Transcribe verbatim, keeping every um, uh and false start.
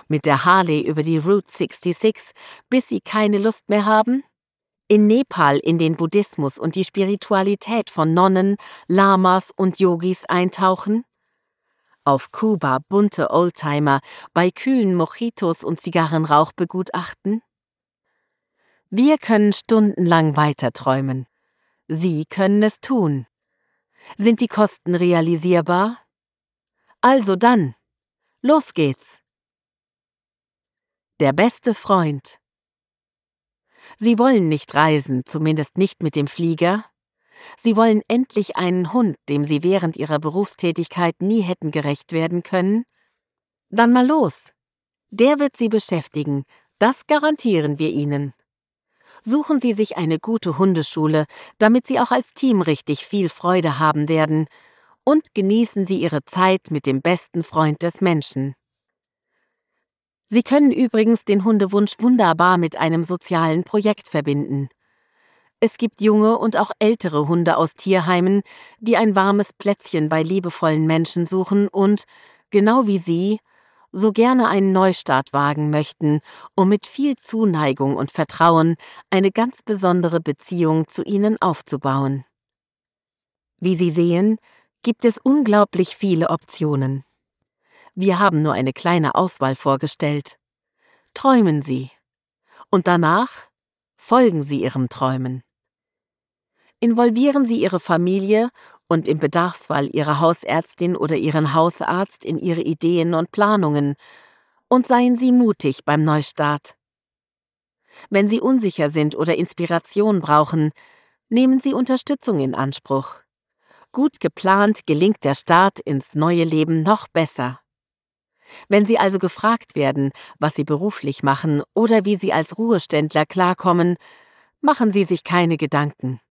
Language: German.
Mit der Harley über die Route sechsundsechzig, bis Sie keine Lust mehr haben? In Nepal in den Buddhismus und die Spiritualität von Nonnen, Lamas und Yogis eintauchen? Auf Kuba bunte Oldtimer bei kühlen Mojitos und Zigarrenrauch begutachten? Wir können stundenlang weiterträumen. Sie können es tun. Sind die Kosten realisierbar? Also dann, los geht's! Der beste Freund. Sie wollen nicht reisen, zumindest nicht mit dem Flieger. Sie wollen endlich einen Hund, dem Sie während Ihrer Berufstätigkeit nie hätten gerecht werden können. Dann mal los. Der wird Sie beschäftigen, das garantieren wir Ihnen. Suchen Sie sich eine gute Hundeschule, damit Sie auch als Team richtig viel Freude haben werden, und genießen Sie Ihre Zeit mit dem besten Freund des Menschen. Sie können übrigens den Hundewunsch wunderbar mit einem sozialen Projekt verbinden. Es gibt junge und auch ältere Hunde aus Tierheimen, die ein warmes Plätzchen bei liebevollen Menschen suchen und, genau wie Sie, so gerne einen Neustart wagen möchten, um mit viel Zuneigung und Vertrauen eine ganz besondere Beziehung zu ihnen aufzubauen. Wie Sie sehen, gibt es unglaublich viele Optionen. Wir haben nur eine kleine Auswahl vorgestellt. Träumen Sie. Und danach folgen Sie Ihrem Träumen. Involvieren Sie Ihre Familie und im Bedarfsfall Ihre Hausärztin oder Ihren Hausarzt in Ihre Ideen und Planungen und seien Sie mutig beim Neustart. Wenn Sie unsicher sind oder Inspiration brauchen, nehmen Sie Unterstützung in Anspruch. Gut geplant gelingt der Start ins neue Leben noch besser. Wenn Sie also gefragt werden, was Sie beruflich machen oder wie Sie als Ruheständler klarkommen, machen Sie sich keine Gedanken.